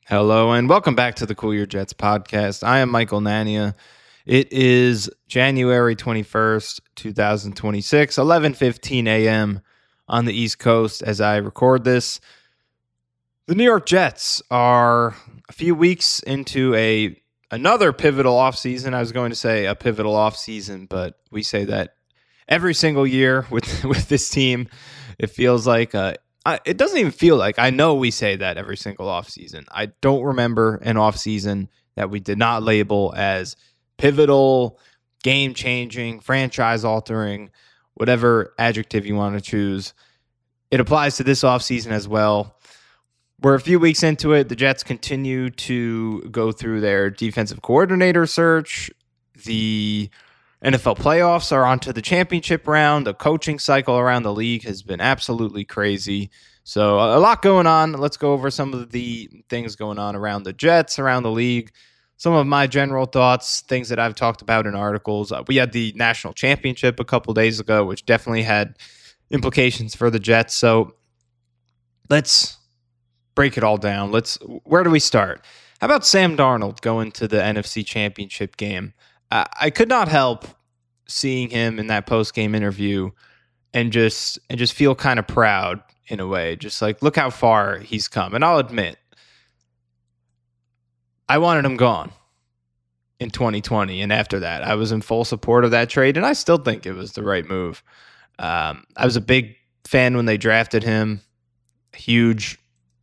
Hello and welcome back to the Cool Your Jets podcast. I am Michael Nania. It is January 21st, 2026, 11:15 a.m. on the East Coast as I record this. The New York Jets are a few weeks into another pivotal offseason. I was going to say a pivotal offseason, but we say that every single year with this team. It feels like it doesn't even feel like. I know we say that every single offseason. I don't remember an offseason that we did not label as pivotal, game-changing, franchise-altering, whatever adjective you want to choose. It applies to this offseason as well. We're a few weeks into it. The Jets continue to go through their defensive coordinator search. The NFL playoffs are onto the championship round. The coaching cycle around the league has been absolutely crazy. So a lot going on. Let's go over some of the things going on around the Jets, around the league. Some of my general thoughts, things that I've talked about in articles. We had the national championship a couple days ago, which definitely had implications for the Jets. So let's break it all down. Where do we start? How about Sam Darnold going to the NFC Championship game? I could not help seeing him in that post-game interview and just feel kind of proud in a way. Just like, look how far he's come. And I'll admit, I wanted him gone in 2020. And after that, I was in full support of that trade. And I still think it was the right move. I was a big fan when they drafted him. Huge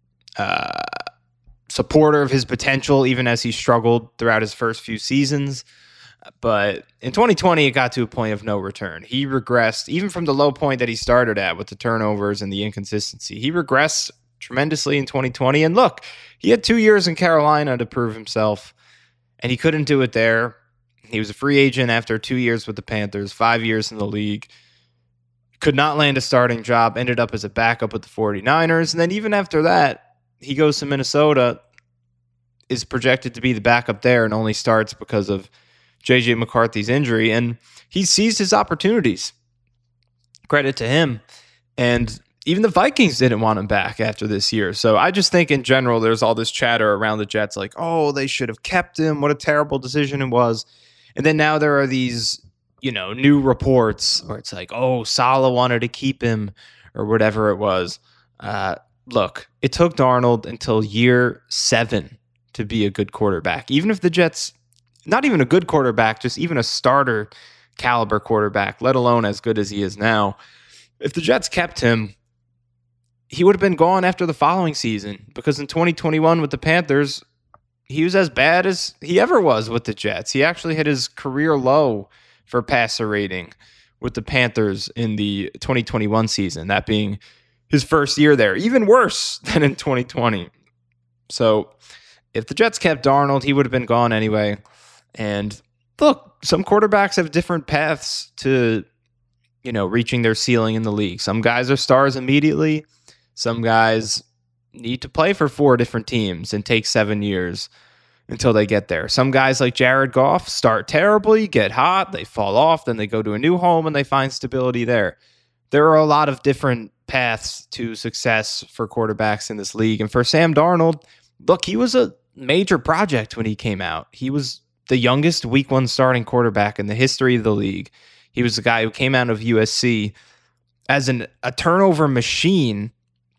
supporter of his potential, even as he struggled throughout his first few seasons. But in 2020, it got to a point of no return. He regressed, even from the low point that he started at with the turnovers and the inconsistency. He regressed tremendously in 2020. And look, he had 2 years in Carolina to prove himself, and he couldn't do it there. He was a free agent after 2 years with the Panthers, 5 years in the league. Could not land a starting job, ended up as a backup with the 49ers. And then even after that, he goes to Minnesota, is projected to be the backup there, and only starts because of J.J. McCarthy's injury, and he seized his opportunities. Credit to him. And even the Vikings didn't want him back after this year. So I just think in general, there's all this chatter around the Jets like, oh, they should have kept him. What a terrible decision it was. And then now there are these, new reports where it's like, oh, Saleh wanted to keep him or whatever it was. Look, it took Darnold until year 7 to be a good quarterback. Even if the Jets, not even a good quarterback, just even a starter caliber quarterback, let alone as good as he is now. If the Jets kept him, he would have been gone after the following season, because in 2021 with the Panthers, he was as bad as he ever was with the Jets. He actually hit his career low for passer rating with the Panthers in the 2021 season, that being his first year there, even worse than in 2020. So if the Jets kept Darnold, he would have been gone anyway. And look, some quarterbacks have different paths to, reaching their ceiling in the league. Some guys are stars immediately. Some guys need to play for 4 different teams and take 7 years until they get there. Some guys like Jared Goff start terribly, get hot, they fall off, then they go to a new home and they find stability there. There are a lot of different paths to success for quarterbacks in this league. And for Sam Darnold, look, he was a major project when he came out. He was the youngest week 1 starting quarterback in the history of the league. He was the guy who came out of USC as a turnover machine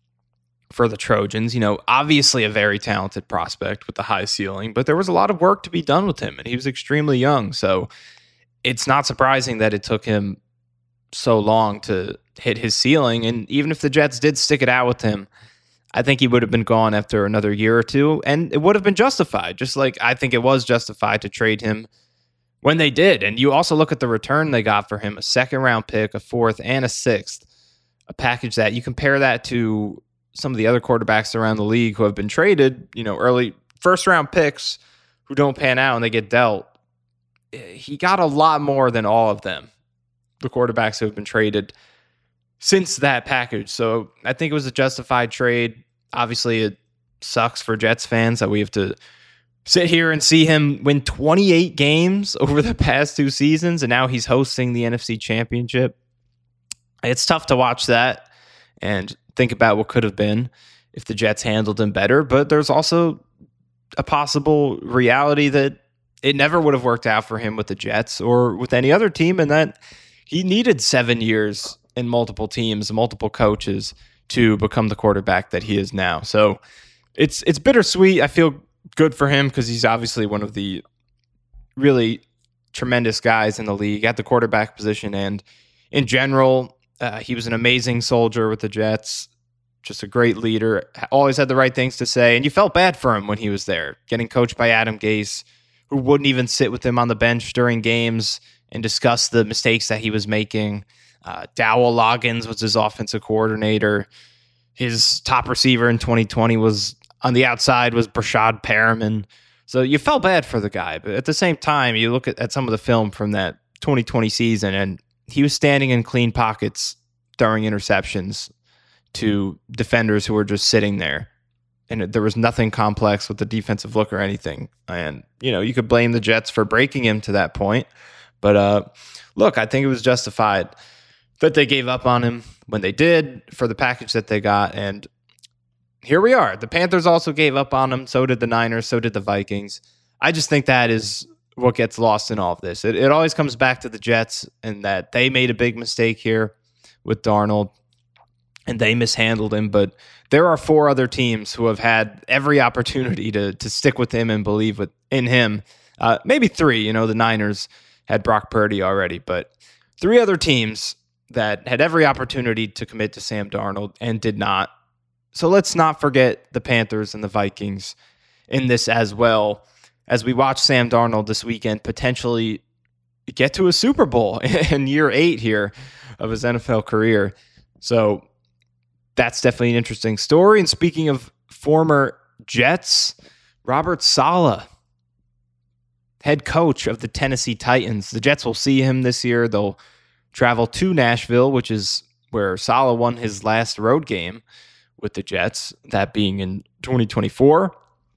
for the Trojans. Obviously a very talented prospect with the high ceiling, but there was a lot of work to be done with him, and he was extremely young. So it's not surprising that it took him so long to hit his ceiling. And even if the Jets did stick it out with him, I think he would have been gone after another year or two, and it would have been justified, just like I think it was justified to trade him when they did. And you also look at the return they got for him, a 2nd-round pick, a 4th, and a 6th, a package that you compare that to some of the other quarterbacks around the league who have been traded, early 1st-round picks who don't pan out and they get dealt. He got a lot more than all of them, the quarterbacks who have been traded since that package. So I think it was a justified trade. Obviously, it sucks for Jets fans that we have to sit here and see him win 28 games over the past 2 seasons, and now he's hosting the NFC Championship. It's tough to watch that and think about what could have been if the Jets handled him better, but there's also a possible reality that it never would have worked out for him with the Jets or with any other team, and that he needed 7 years in multiple teams, multiple coaches to become the quarterback that he is now. So it's bittersweet. I feel good for him because he's obviously one of the really tremendous guys in the league at the quarterback position, and in general, he was an amazing soldier with the Jets. Just a great leader, always had the right things to say, and you felt bad for him when he was there, getting coached by Adam Gase, who wouldn't even sit with him on the bench during games and discuss the mistakes that he was making. Dowell Loggins was his offensive coordinator. His top receiver in 2020 was on the outside was Brashad Perriman. So you felt bad for the guy, but at the same time, you look at some of the film from that 2020 season, and he was standing in clean pockets during interceptions to defenders who were just sitting there. And there was nothing complex with the defensive look or anything. And, you could blame the Jets for breaking him to that point. But look, I think it was justified that they gave up on him when they did for the package that they got. And here we are. The Panthers also gave up on him. So did the Niners. So did the Vikings. I just think that is what gets lost in all of this. It always comes back to the Jets and that they made a big mistake here with Darnold. And they mishandled him, but there are 4 other teams who have had every opportunity to stick with him and believe in him. Maybe 3, the Niners had Brock Purdy already, but 3 other teams that had every opportunity to commit to Sam Darnold and did not. So let's not forget the Panthers and the Vikings in this as well, as we watch Sam Darnold this weekend potentially get to a Super Bowl in year 8 here of his NFL career. So that's definitely an interesting story. And speaking of former Jets, Robert Saleh, head coach of the Tennessee Titans. The Jets will see him this year. They'll travel to Nashville, which is where Saleh won his last road game with the Jets, that being in 2024.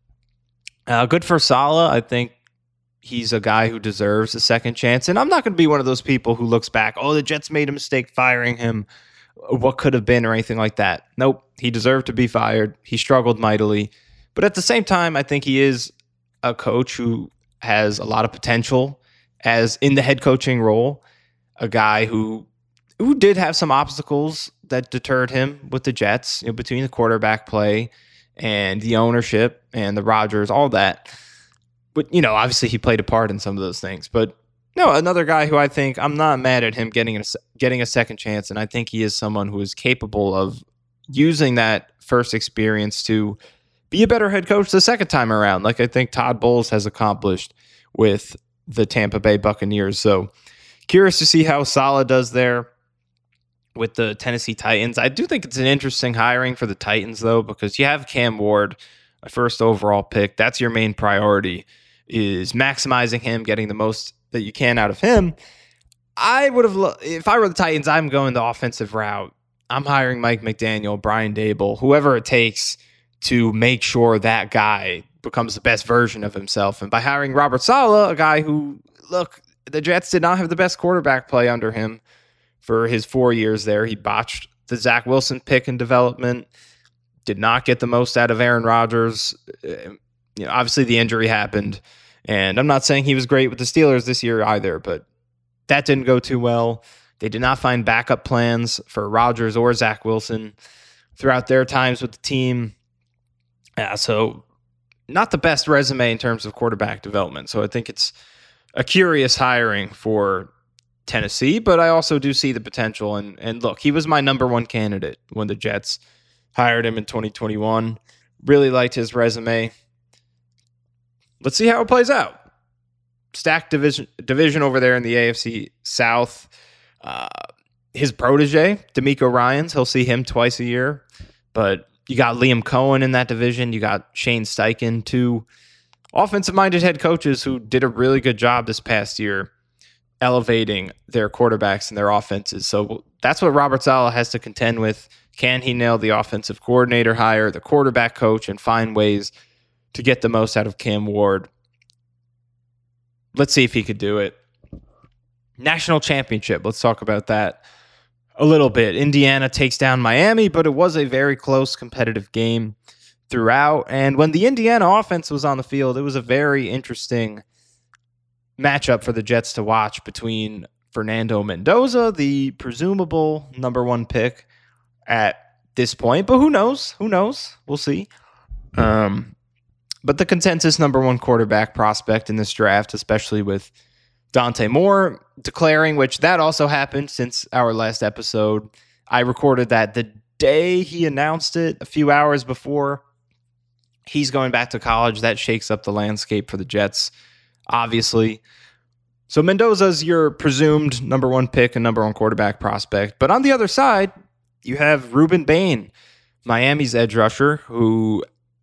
Good for Saleh. I think he's a guy who deserves a second chance. And I'm not going to be one of those people who looks back, the Jets made a mistake firing him. What could have been or anything like that. Nope. He deserved to be fired. He struggled mightily. But at the same time, I think he is a coach who has a lot of potential as in the head coaching role, a guy who did have some obstacles that deterred him with the Jets, between the quarterback play and the ownership and the Rodgers, all that. But, obviously he played a part in some of those things. But no, another guy who I think I'm not mad at him getting a second chance, and I think he is someone who is capable of using that first experience to be a better head coach the second time around, like I think Todd Bowles has accomplished with the Tampa Bay Buccaneers. So curious to see how Saleh does there with the Tennessee Titans. I do think it's an interesting hiring for the Titans, though, because you have Cam Ward, a first overall pick. That's your main priority, is maximizing him, getting the most that you can out of him. I would have, if I were the Titans, I'm going the offensive route. I'm hiring Mike McDaniel, Brian Daboll, whoever it takes to make sure that guy becomes the best version of himself. And by hiring Robert Saleh, a guy who, look, the Jets did not have the best quarterback play under him for his 4 years there. He botched the Zach Wilson pick in development, did not get the most out of Aaron Rodgers. Obviously the injury happened. And I'm not saying he was great with the Steelers this year either, but that didn't go too well. They did not find backup plans for Rodgers or Zach Wilson throughout their times with the team. So not the best resume in terms of quarterback development. So I think it's a curious hiring for Tennessee, but I also do see the potential. And look, he was my number 1 candidate when the Jets hired him in 2021. Really liked his resume. Let's see how it plays out. Stacked division over there in the AFC South. His protege, D'Amico Ryans, he'll see him twice a year. But you got Liam Cohen in that division. You got Shane Steichen, 2 offensive-minded head coaches who did a really good job this past year elevating their quarterbacks and their offenses. So that's what Robert Saleh has to contend with. Can he nail the offensive coordinator hire, the quarterback coach, and find ways to get the most out of Cam Ward? Let's see if he could do it. National championship. Let's talk about that a little bit. Indiana takes down Miami, but it was a very close competitive game. throughout. And when the Indiana offense was on the field, it was a very interesting matchup for the Jets to watch between Fernando Mendoza, the presumable number one pick at this point. But who knows? Who knows? We'll see. But the consensus number one quarterback prospect in this draft, especially with Dante Moore declaring, which that also happened since our last episode. I recorded that the day he announced it, a few hours before he's going back to college. That shakes up the landscape for the Jets, obviously. So Mendoza's your presumed number one pick and number one quarterback prospect. But on the other side, you have Ruben Bain, Miami's edge rusher, who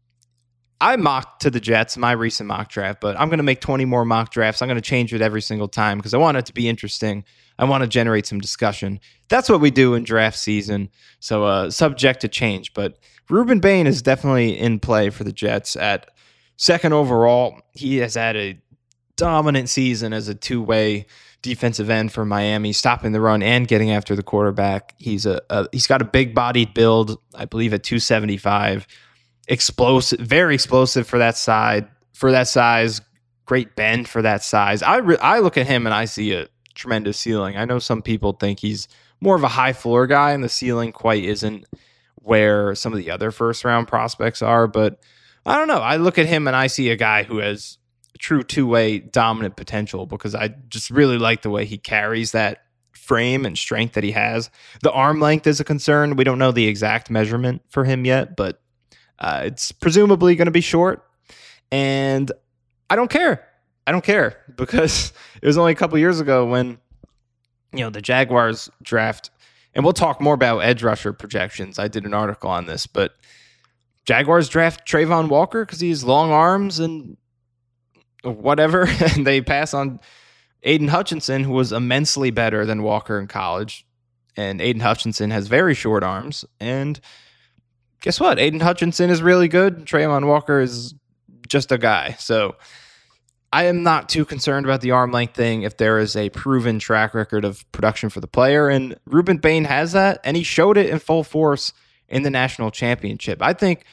I mocked to the Jets, my recent mock draft, but I'm going to make 20 more mock drafts. I'm going to change it every single time because I want it to be interesting. I want to generate some discussion. That's what we do in draft season, so subject to change. But Ruben Bain is definitely in play for the Jets at second overall. He has had a dominant season as a two-way defensive end for Miami, stopping the run and getting after the quarterback. He's got a big-bodied build, I believe at 275. Explosive, very explosive for that size. Great bend for that size. I look at him and I see a tremendous ceiling. I know some people think he's more of a high floor guy, and the ceiling quite isn't where some of the other first round prospects are. But I don't know. I look at him and I see a guy who has true two-way dominant potential because I just really like the way he carries that frame and strength that he has. The arm length is a concern. We don't know the exact measurement for him yet, but it's presumably going to be short, and I don't care. I don't care because it was only a couple years ago when, the Jaguars draft, and we'll talk more about edge rusher projections. I did an article on this, but Jaguars draft Trayvon Walker because he has long arms and whatever, and they pass on Aiden Hutchinson, who was immensely better than Walker in college, and Aiden Hutchinson has very short arms, and guess what? Aiden Hutchinson is really good. Trayvon Walker is just a guy. So I am not too concerned about the arm length thing if there is a proven track record of production for the player. And Ruben Bain has that, and he showed it in full force in the national championship. I think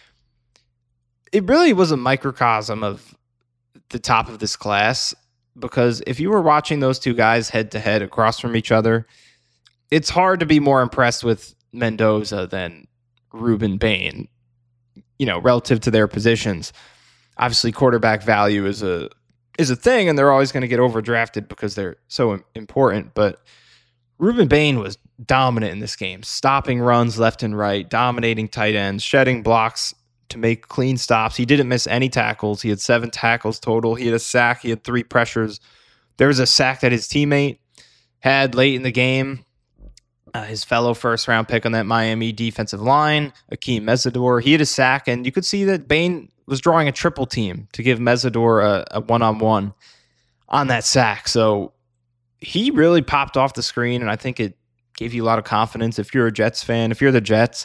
it really was a microcosm of the top of this class because if you were watching those two guys head to head across from each other, it's hard to be more impressed with Mendoza than Ruben Bain, relative to their positions. Obviously, quarterback value is a thing, and they're always going to get overdrafted because they're so important. But Ruben Bain was dominant in this game, stopping runs left and right, dominating tight ends, shedding blocks to make clean stops. He didn't miss any tackles. He had 7 tackles total. He had a sack. He had 3 pressures. There was a sack that his teammate had late in the game. His fellow first-round pick on that Miami defensive line, Akeem Mesidor, he had a sack, and you could see that Bain was drawing a triple team to give Mesidor a one-on-one on that sack. So he really popped off the screen, and I think it gave you a lot of confidence. If you're a Jets fan, if you're the Jets,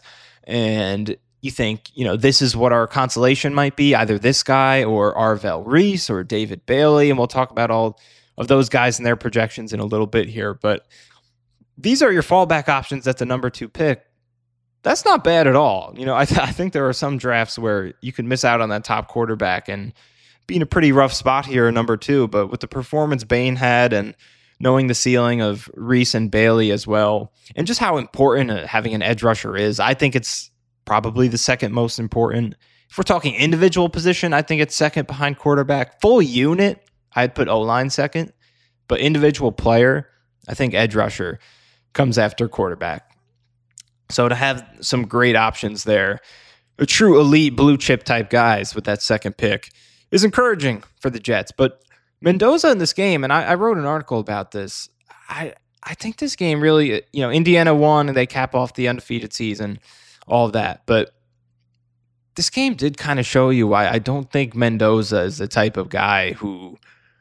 and you think, this is what our consolation might be, either this guy or Arvell Reese or David Bailey, and we'll talk about all of those guys and their projections in a little bit here, but these are your fallback options at the number 2 pick. That's not bad at all. I think there are some drafts where you could miss out on that top quarterback and be in a pretty rough spot here at number 2. But with the performance Bain had and knowing the ceiling of Reese and Bailey as well, and just how important having an edge rusher is, I think it's probably the second most important. If we're talking individual position, I think it's second behind quarterback. Full unit, I'd put O-line second. But individual player, I think edge rusher comes after quarterback. So to have some great options there, a true elite blue chip type guys with that second pick is encouraging for the Jets. But Mendoza in this game, and I wrote an article about this, I think this game really, Indiana won and they cap off the undefeated season, all of that. But this game did kind of show you why I don't think Mendoza is the type of guy who,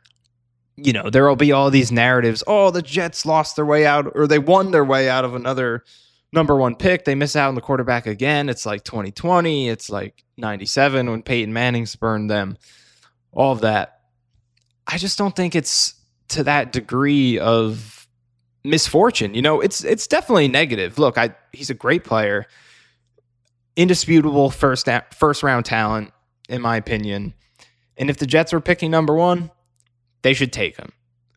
there will be all these narratives. Oh, the Jets lost their way out, or they won their way out of another number 1 pick. They miss out on the quarterback again. It's like 2020. It's like 97 when Peyton Manning spurned them. All of that. I just don't think it's to that degree of misfortune. It's definitely negative. Look, he's a great player. indisputable first round talent, in my opinion. And if the Jets were picking number one, they should take him.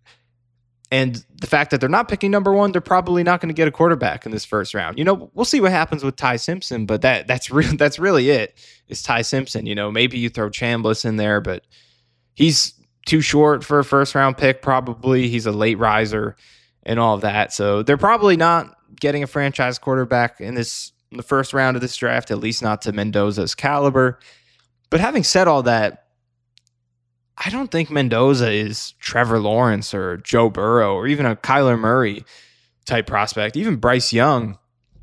And the fact that they're not picking number one, they're probably not going to get a quarterback in this first round. We'll see what happens with Ty Simpson, but that's really it. Is Ty Simpson. Maybe you throw Chambliss in there, but he's too short for a first round pick. Probably he's a late riser and all of that. So they're probably not getting a franchise quarterback in the first round of this draft, at least not to Mendoza's caliber. But having said all that, I don't think Mendoza is Trevor Lawrence or Joe Burrow or even a Kyler Murray type prospect. Even Bryce Young,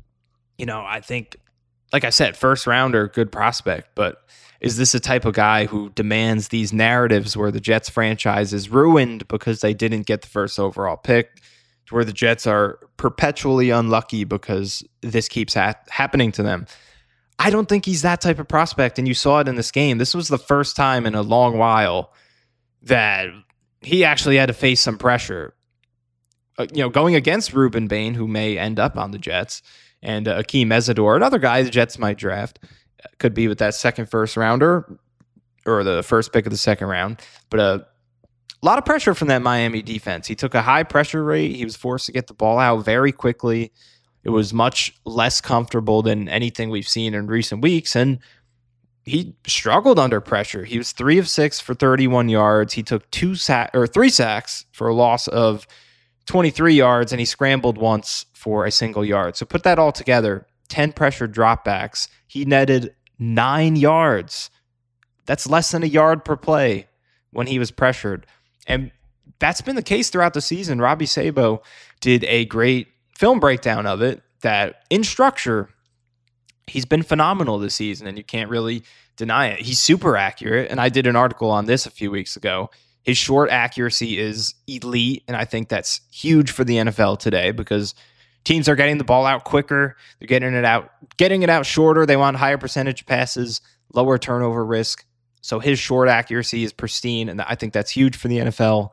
I think, like I said, first rounder, good prospect. But is this a type of guy who demands these narratives where the Jets franchise is ruined because they didn't get the first overall pick, to where the Jets are perpetually unlucky because this keeps happening to them? I don't think he's that type of prospect, and you saw it in this game. This was the first time in a long while that he actually had to face some pressure. Going against Ruben Bain, who may end up on the Jets, and Akeem Mesidor, another guy the Jets might draft, could be with that second first rounder or the first pick of the second round. But a lot of pressure from that Miami defense. He took a high pressure rate. He was forced to get the ball out very quickly. It was much less comfortable than anything we've seen in recent weeks, and he struggled under pressure. He was 3 of 6 for 31 yards. He took 3 sacks for a loss of 23 yards, and he scrambled once for a single yard. So put that all together, 10 pressure dropbacks. He netted 9 yards. That's less than a yard per play when he was pressured. And that's been the case throughout the season. Robbie Sabo did a great film breakdown of it, that in structure, he's been phenomenal this season, and you can't really deny it. He's super accurate, and I did an article on this a few weeks ago. His short accuracy is elite, and I think that's huge for the NFL today because teams are getting the ball out quicker. They're getting it out shorter. They want higher percentage passes, lower turnover risk. So his short accuracy is pristine, and I think that's huge for the NFL.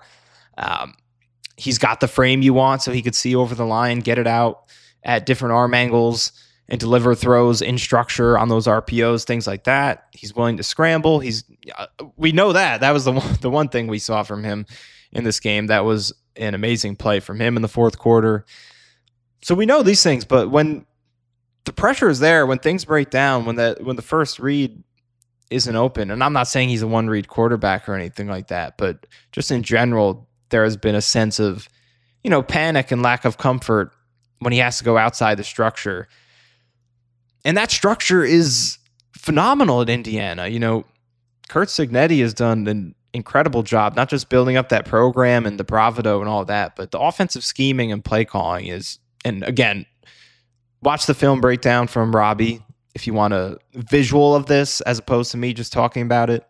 He's got the frame you want, so he could see over the line, get it out at different arm angles, and deliver throws in structure on those RPOs, things like that. He's willing to scramble. We know that. That was the one thing we saw from him in this game. That was an amazing play from him in the fourth quarter. So we know these things, but when the pressure is there, when things break down, when the first read isn't open, and I'm not saying he's a one-read quarterback or anything like that, but just in general, there has been a sense of, panic and lack of comfort when he has to go outside the structure. And that structure is phenomenal at Indiana. Curt Cignetti has done an incredible job, not just building up that program and the bravado and all that, but the offensive scheming and play calling is, and again, watch the film breakdown from Robbie if you want a visual of this as opposed to me just talking about it.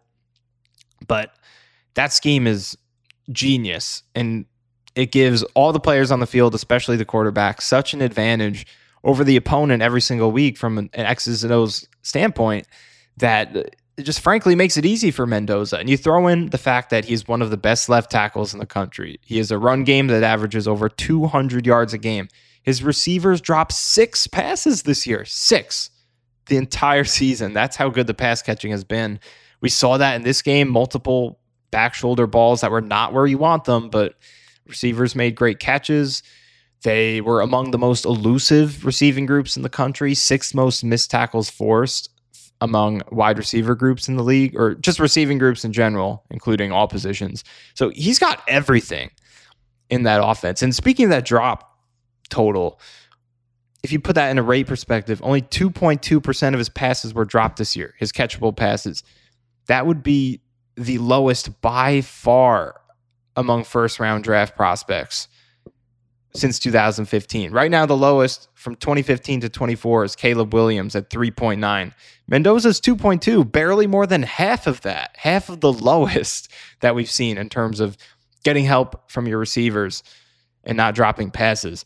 But that scheme is genius, and it gives all the players on the field, especially the quarterback, such an advantage over the opponent every single week from an X's and O's standpoint that it just frankly makes it easy for Mendoza. And you throw in the fact that he's one of the best left tackles in the country. He has a run game that averages over 200 yards a game. His receivers dropped 6 passes this year. 6. The entire season. That's how good the pass catching has been. We saw that in this game, multiple back shoulder balls that were not where you want them, but receivers made great catches. They were among the most elusive receiving groups in the country, 6th most missed tackles forced among wide receiver groups in the league, or just receiving groups in general, including all positions. So he's got everything in that offense. And speaking of that drop total, if you put that in a rate perspective, only 2.2% of his passes were dropped this year, his catchable passes. That would be the lowest by far among first-round draft prospects since 2015. Right now, the lowest from 2015 to 24 is Caleb Williams at 3.9. Mendoza's 2.2, barely more than half of that, half of the lowest that we've seen in terms of getting help from your receivers and not dropping passes.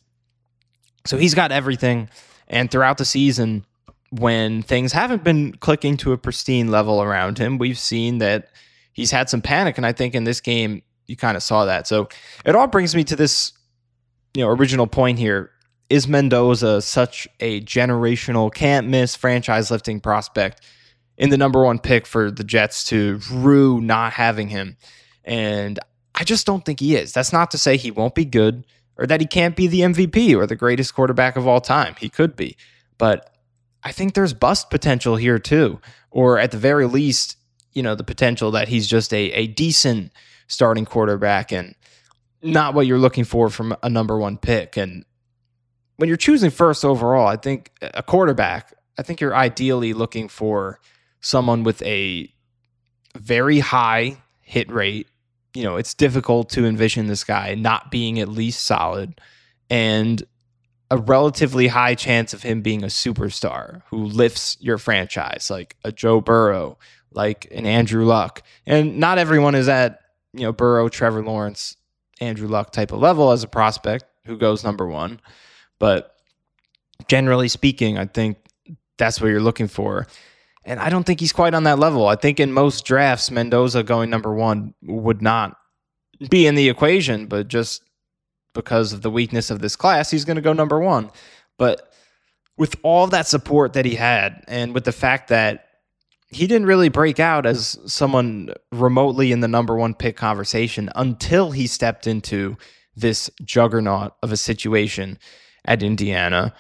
So he's got everything. And throughout the season, when things haven't been clicking to a pristine level around him, we've seen that he's had some panic. And I think in this game, you kind of saw that. So it all brings me to this original point here. is Mendoza such a generational, can't miss franchise lifting prospect in the number one pick for the Jets to rue not having him? And I just don't think he is. That's not to say he won't be good or that he can't be the MVP or the greatest quarterback of all time. He could be. But I think there's bust potential here too. Or at the very least, the potential that he's just a decent starting quarterback and not what you're looking for from a number one pick. And when you're choosing first overall, I think a quarterback, I think you're ideally looking for someone with a very high hit rate. It's difficult to envision this guy not being at least solid, and a relatively high chance of him being a superstar who lifts your franchise, like a Joe Burrow, like an Andrew Luck. And not everyone is at, Burrow, Trevor Lawrence, Andrew Luck type of level as a prospect who goes number one. But generally speaking, I think that's what you're looking for. And I don't think he's quite on that level. I think in most drafts, Mendoza going number one would not be in the equation, but just because of the weakness of this class, he's going to go number one. But with all that support that he had, and with the fact that he didn't really break out as someone remotely in the number one pick conversation until he stepped into this juggernaut of a situation at Indiana.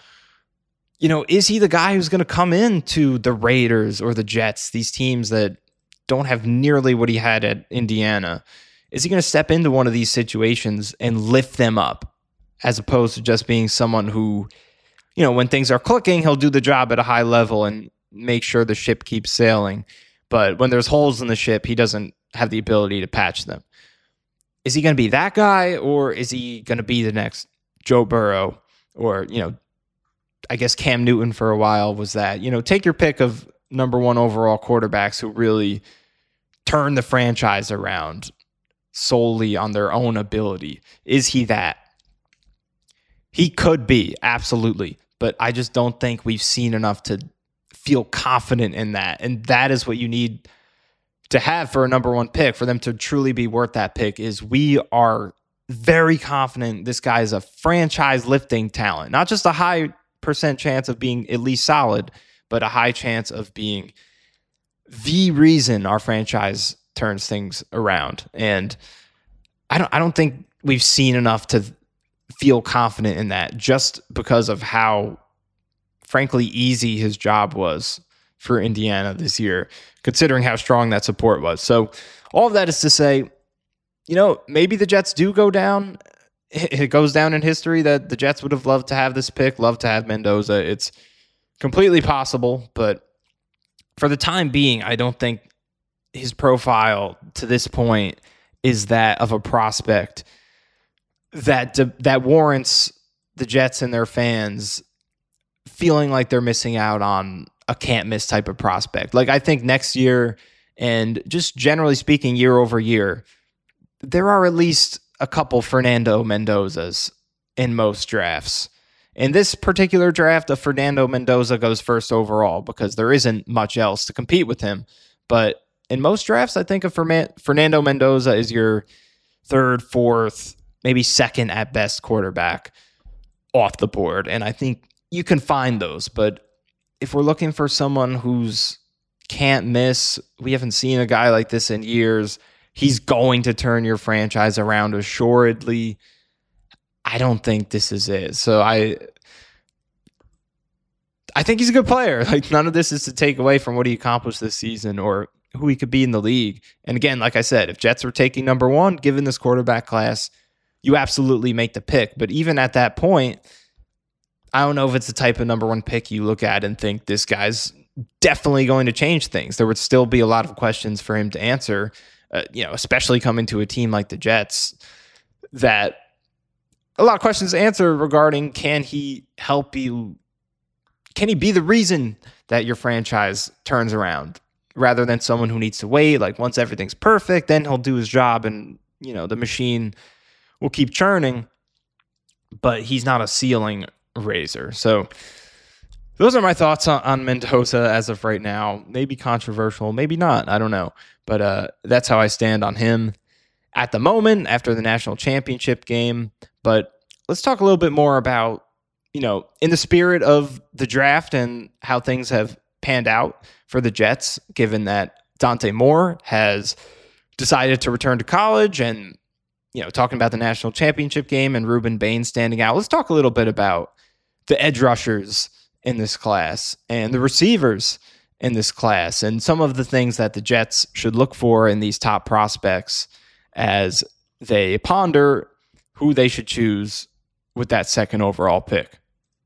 Is he the guy who's going to come into the Raiders or the Jets, these teams that don't have nearly what he had at Indiana? Is he going to step into one of these situations and lift them up, as opposed to just being someone who, when things are clicking, he'll do the job at a high level and make sure the ship keeps sailing. But when there's holes in the ship, he doesn't have the ability to patch them. Is he going to be that guy, or is he going to be the next Joe Burrow, or, I guess Cam Newton for a while was that? Take your pick of number one overall quarterbacks who really turn the franchise around solely on their own ability. Is he that? He could be, absolutely. But I just don't think we've seen enough to feel confident in that. And that is what you need to have for a number one pick, for them to truly be worth that pick, is we are very confident this guy is a franchise lifting talent, not just a high percent chance of being at least solid, but a high chance of being the reason our franchise turns things around. And I don't think we've seen enough to feel confident in that, just because of how, frankly, easy his job was for Indiana this year, considering how strong that support was. So all of that is to say, maybe the Jets do go down. It goes down in history that the Jets would have loved to have this pick, loved to have Mendoza. It's completely possible, but for the time being, I don't think his profile to this point is that of a prospect that warrants the Jets and their fans feeling like they're missing out on a can't miss type of prospect. Like, I think next year, and just generally speaking, year over year, there are at least a couple Fernando Mendozas in most drafts. In this particular draft, a Fernando Mendoza goes first overall because there isn't much else to compete with him. But in most drafts, I think a Fernando Mendoza is your third, fourth, maybe second at best quarterback off the board. And I think you can find those. But if we're looking for someone who's can't miss, we haven't seen a guy like this in years. He's going to turn your franchise around assuredly. I don't think this is it. So I think he's a good player. Like, none of this is to take away from what he accomplished this season or who he could be in the league. And again, like I said, if Jets were taking number one, given this quarterback class, you absolutely make the pick. But even at that point, I don't know if it's the type of number one pick you look at and think this guy's definitely going to change things. There would still be a lot of questions for him to answer, especially coming to a team like the Jets, that a lot of questions to answer regarding, can he help you? Can he be the reason that your franchise turns around, rather than someone who needs to wait? Like, once everything's perfect, then he'll do his job and, the machine will keep churning, but he's not a ceiling raiser. So those are my thoughts on Mendoza as of right now. Maybe controversial, maybe not. I don't know. But that's how I stand on him at the moment after the national championship game. But let's talk a little bit more about in the spirit of the draft and how things have panned out for the Jets, given that Dante Moore has decided to return to college and, talking about the national championship game and Ruben Bain standing out, let's talk a little bit about the edge rushers in this class and the receivers in this class and some of the things that the Jets should look for in these top prospects as they ponder who they should choose with that second overall pick.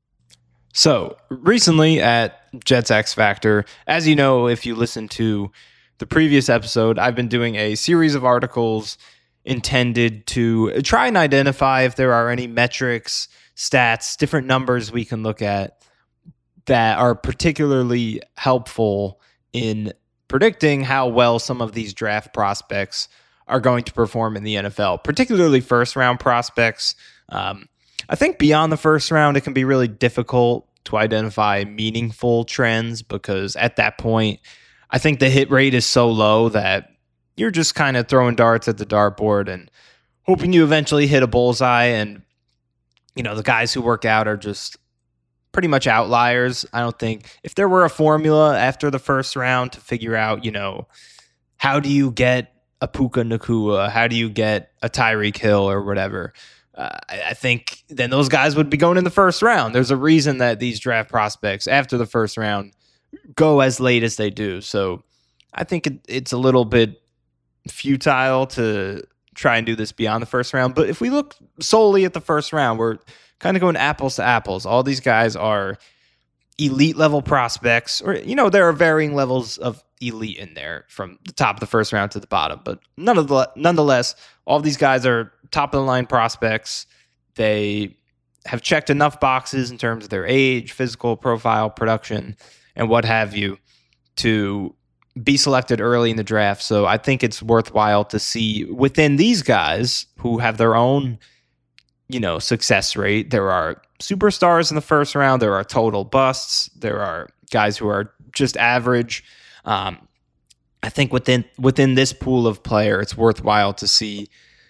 So recently at Jets X Factor, as you know, if you listen to the previous episode, I've been doing a series of articles intended to try and identify if there are any metrics, stats, different numbers we can look at that are particularly helpful in predicting how well some of these draft prospects are going to perform in the NFL, particularly first-round prospects. I think beyond the first round, it can be really difficult to identify meaningful trends because at that point, I think the hit rate is so low that you're just kind of throwing darts at the dartboard and hoping you eventually hit a bullseye. And, the guys who work out are just pretty much outliers. I don't think if there were a formula after the first round to figure out, how do you get a Puka Nacua? How do you get a Tyreek Hill or whatever? I think then those guys would be going in the first round. There's a reason that these draft prospects after the first round go as late as they do. So I think it's a little bit futile to try and do this beyond the first round. But if we look solely at the first round, we're kind of going apples to apples. All these guys are elite level prospects, or, there are varying levels of elite in there from the top of the first round to the bottom. But nonetheless, all these guys are top of the line prospects. They have checked enough boxes in terms of their age, physical profile, production, and what have you to be selected early in the draft. So I think it's worthwhile to see within these guys who have their own, success rate. There are superstars in the first round. There are total busts. There are guys who are just average. I think within this pool of player, it's worthwhile to see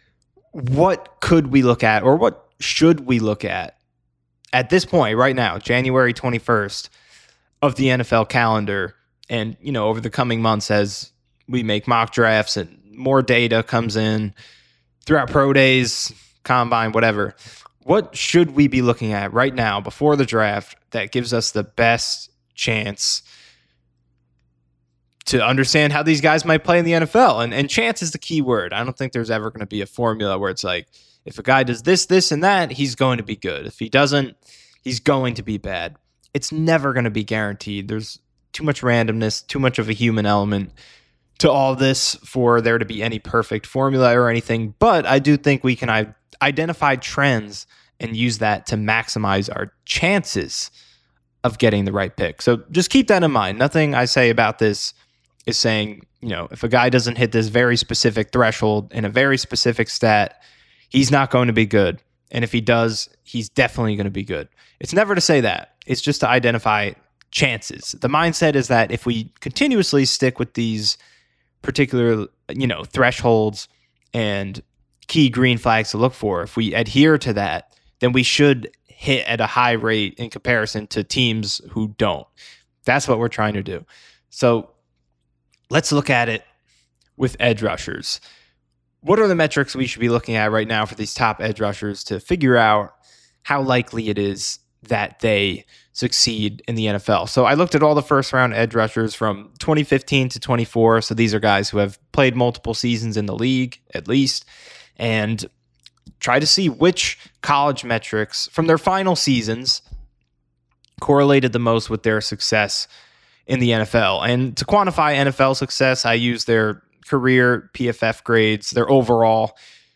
what could we look at or what should we look at this point right now, January 21st of the NFL calendar. And, over the coming months as we make mock drafts and more data comes in throughout pro days, combine, whatever, what should we be looking at right now before the draft that gives us the best chance to understand how these guys might play in the NFL? And chance is the key word. I don't think there's ever going to be a formula where it's like, if a guy does this, this, and that, he's going to be good. If he doesn't, he's going to be bad. It's never going to be guaranteed. There's too much randomness, too much of a human element to all this for there to be any perfect formula or anything. But I do think we can identify trends and use that to maximize our chances of getting the right pick. So just keep that in mind. Nothing I say about this is saying, if a guy doesn't hit this very specific threshold in a very specific stat, he's not going to be good. And if he does, he's definitely going to be good. It's never to say that. It's just to identify chances. The mindset is that if we continuously stick with these particular, thresholds and key green flags to look for, if we adhere to that, then we should hit at a high rate in comparison to teams who don't. That's what we're trying to do. So let's look at it with edge rushers. What are the metrics we should be looking at right now for these top edge rushers to figure out how likely it is that they succeed in the NFL? So I looked at all the first round edge rushers from 2015 to 24. So these are guys who have played multiple seasons in the league at least, and try to see which college metrics from their final seasons correlated the most with their success in the NFL. And to quantify NFL success, I use their career PFF grades, their overall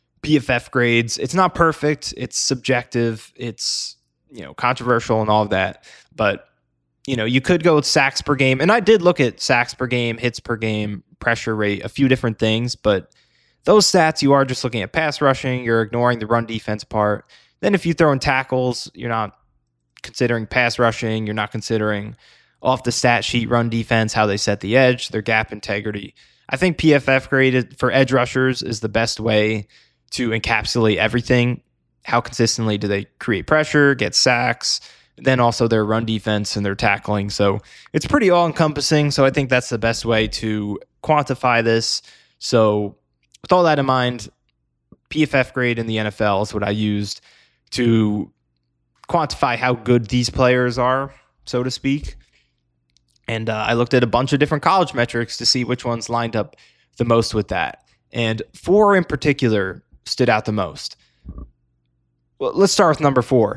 PFF grades. It's not perfect. It's subjective. It's controversial and all of that. But, you could go with sacks per game. And I did look at sacks per game, hits per game, pressure rate, a few different things. But those stats, you are just looking at pass rushing. You're ignoring the run defense part. Then if you throw in tackles, you're not considering pass rushing. You're not considering off the stat sheet run defense, how they set the edge, their gap integrity. I think PFF graded for edge rushers is the best way to encapsulate everything how consistently do they create pressure, get sacks, then also their run defense and their tackling. So it's pretty all-encompassing. So I think that's the best way to quantify this. So with all that in mind, PFF grade in the NFL is what I used to quantify how good these players are, so to speak. And I looked at a bunch of different college metrics to see which ones lined up the most with that. And 4 in particular stood out the most. Well, let's start with number 4.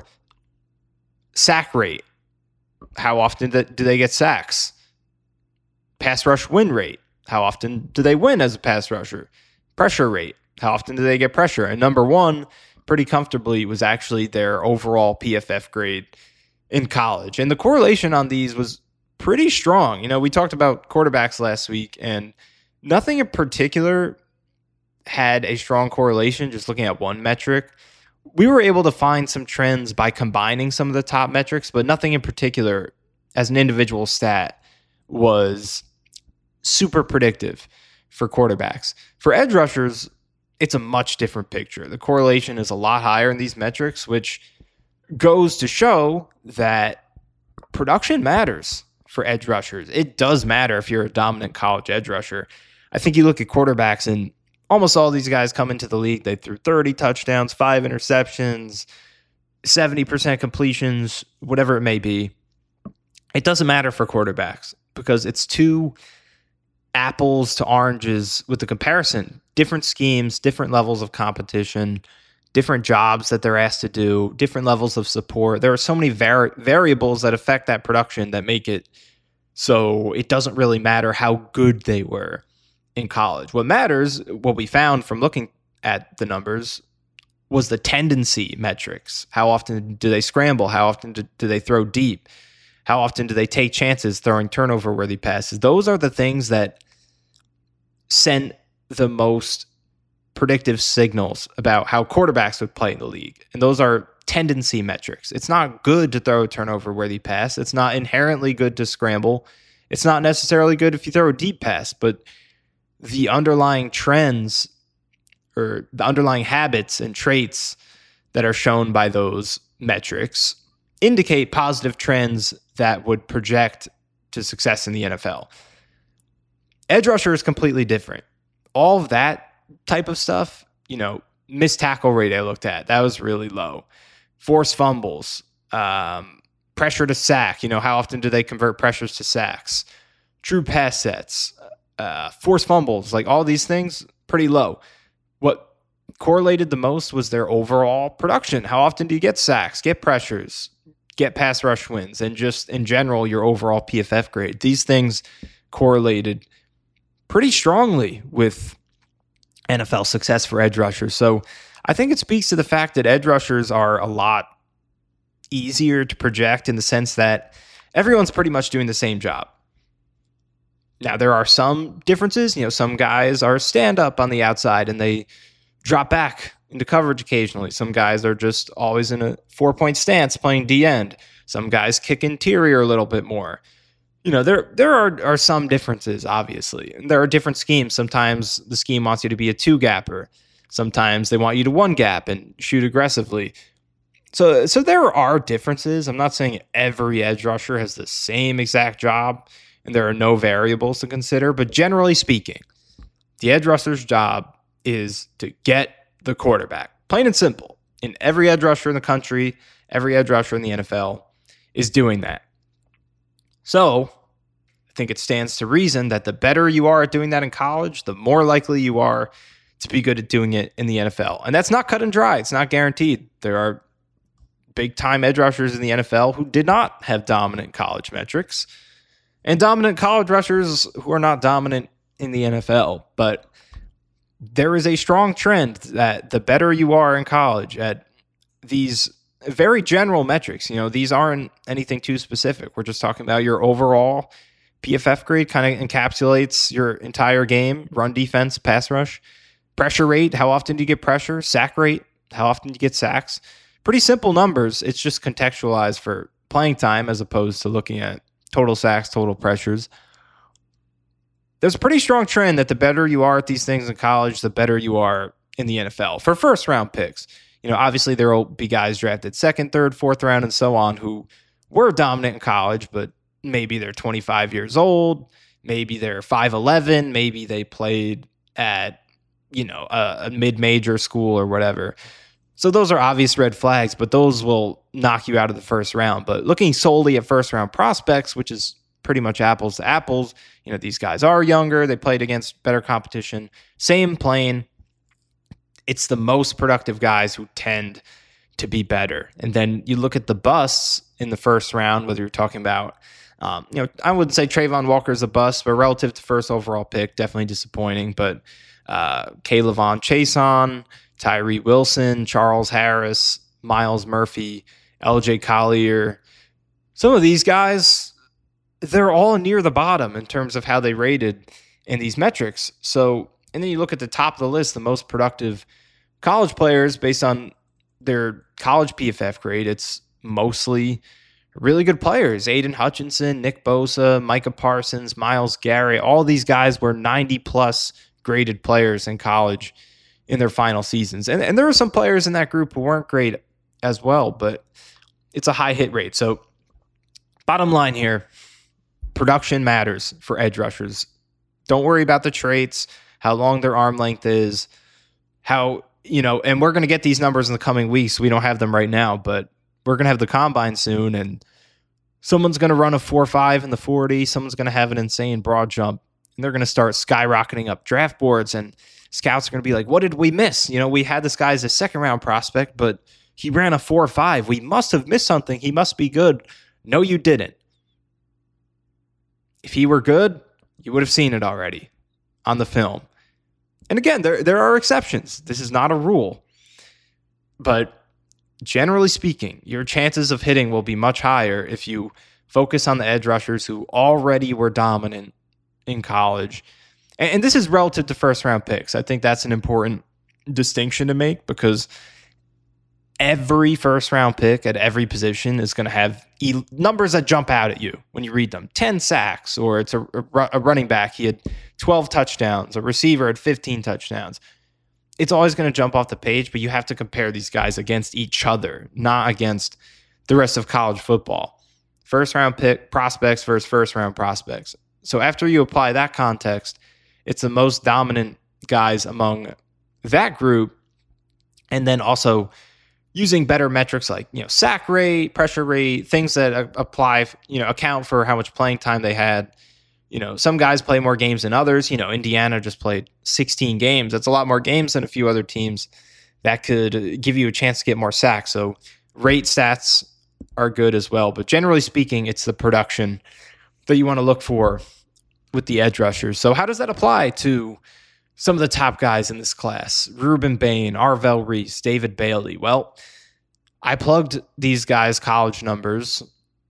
Sack rate. How often do they get sacks? Pass rush win rate. How often do they win as a pass rusher? Pressure rate. How often do they get pressure? And number 1, pretty comfortably, was actually their overall PFF grade in college. And the correlation on these was pretty strong. You know, we talked about quarterbacks last week, and nothing in particular had a strong correlation, just looking at one metric. We were able to find some trends by combining some of the top metrics, but nothing in particular as an individual stat was super predictive for quarterbacks. For edge rushers, it's a much different picture. The correlation is a lot higher in these metrics, which goes to show that production matters for edge rushers. It does matter if you're a dominant college edge rusher. I think you look at quarterbacks, and almost all these guys come into the league, they threw 30 touchdowns, 5 interceptions, 70% completions, whatever it may be. It doesn't matter for quarterbacks because it's too apples to oranges with the comparison. Different schemes, different levels of competition, different jobs that they're asked to do, different levels of support. There are so many variables that affect that production that make it so it doesn't really matter how good they were in college. What matters, what we found from looking at the numbers, was the tendency metrics. How often do they scramble? How often do they throw deep? How often do they take chances throwing turnover-worthy passes? Those are the things that send the most predictive signals about how quarterbacks would play in the league. And those are tendency metrics. It's not good to throw a turnover-worthy pass. It's not inherently good to scramble. It's not necessarily good if you throw a deep pass, but the underlying trends or the underlying habits and traits that are shown by those metrics indicate positive trends that would project to success in the NFL. Edge rusher is completely different. All of that type of stuff, missed tackle rate I looked at, that was really low. Forced fumbles, pressure to sack, how often do they convert pressures to sacks? True pass sets, forced fumbles, like all these things, pretty low. What correlated the most was their overall production. How often do you get sacks, get pressures, get pass rush wins, and just in general, your overall PFF grade? These things correlated pretty strongly with NFL success for edge rushers. So I think it speaks to the fact that edge rushers are a lot easier to project in the sense that everyone's pretty much doing the same job. Now, there are some differences. Some guys are stand-up on the outside and they drop back into coverage occasionally. Some guys are just always in a 4-point stance playing D-end. Some guys kick interior a little bit more. There are some differences, obviously. And there are different schemes. Sometimes the scheme wants you to be a 2-gapper. Sometimes they want you to 1-gap and shoot aggressively. So there are differences. I'm not saying every edge rusher has the same exact job and there are no variables to consider, but generally speaking, the edge rusher's job is to get the quarterback. Plain and simple. And every edge rusher in the country, every edge rusher in the NFL is doing that. So I think it stands to reason that the better you are at doing that in college, the more likely you are to be good at doing it in the NFL. And that's not cut and dry. It's not guaranteed. There are big-time edge rushers in the NFL who did not have dominant college metrics, and dominant college rushers who are not dominant in the NFL. But there is a strong trend that the better you are in college at these very general metrics, these aren't anything too specific. We're just talking about your overall PFF grade, kind of encapsulates your entire game: run defense, pass rush, pressure rate, how often do you get pressure, sack rate, how often do you get sacks. Pretty simple numbers. It's just contextualized for playing time as opposed to looking at total sacks, total pressures. There's a pretty strong trend that the better you are at these things in college, the better you are in the NFL. For first round picks, Obviously there will be guys drafted second, third, fourth round, and so on who were dominant in college, but maybe they're 25 years old, maybe they're 5'11", maybe they played at a mid-major school or whatever. So those are obvious red flags, but those will knock you out of the first round. But looking solely at first round prospects, which is pretty much apples to apples, these guys are younger, they played against better competition, same plane. It's the most productive guys who tend to be better. And then you look at the busts in the first round, whether you're talking about, I wouldn't say Trayvon Walker's a bust, but relative to first overall pick, definitely disappointing. But K'Lavon Chaisson, Tyree Wilson, Charles Harris, Miles Murphy, LJ Collier. Some of these guys, they're all near the bottom in terms of how they rated in these metrics. So, and then you look at the top of the list, the most productive college players based on their college PFF grade. It's mostly really good players. Aiden Hutchinson, Nick Bosa, Micah Parsons, Myles Garrett. All these guys were 90-plus graded players in college in their final seasons. And there were some players in that group who weren't great as well, but it's a high hit rate. So bottom line here, production matters for edge rushers. Don't worry about the traits, how long their arm length is, how, and we're going to get these numbers in the coming weeks. We don't have them right now, but we're going to have the combine soon, and someone's going to run a 4.5 in the 40. Someone's going to have an insane broad jump, and they're going to start skyrocketing up draft boards, and scouts are going to be like, what did we miss? We had this guy as a second round prospect, but he ran a 4.5. We must have missed something. He must be good. No, you didn't. If he were good, you would have seen it already on the film. And again, there are exceptions. This is not a rule. But generally speaking, your chances of hitting will be much higher if you focus on the edge rushers who already were dominant in college. And this is relative to first round picks. I think that's an important distinction to make because every first round pick at every position is going to have numbers that jump out at you when you read them. 10 sacks, or it's a running back. He had 12 touchdowns. A receiver had 15 touchdowns. It's always going to jump off the page, but you have to compare these guys against each other, not against the rest of college football. First round pick prospects versus first round prospects. So after you apply that context, it's the most dominant guys among that group. And then also using better metrics like, sack rate, pressure rate, things that apply, account for how much playing time they had. Some guys play more games than others. Indiana just played 16 games. That's a lot more games than a few other teams. That could give you a chance to get more sacks. So rate stats are good as well. But generally speaking, it's the production that you want to look for with the edge rushers. So how does that apply to some of the top guys in this class? Ruben Bain, Arvell Reese, David Bailey. Well, I plugged these guys' college numbers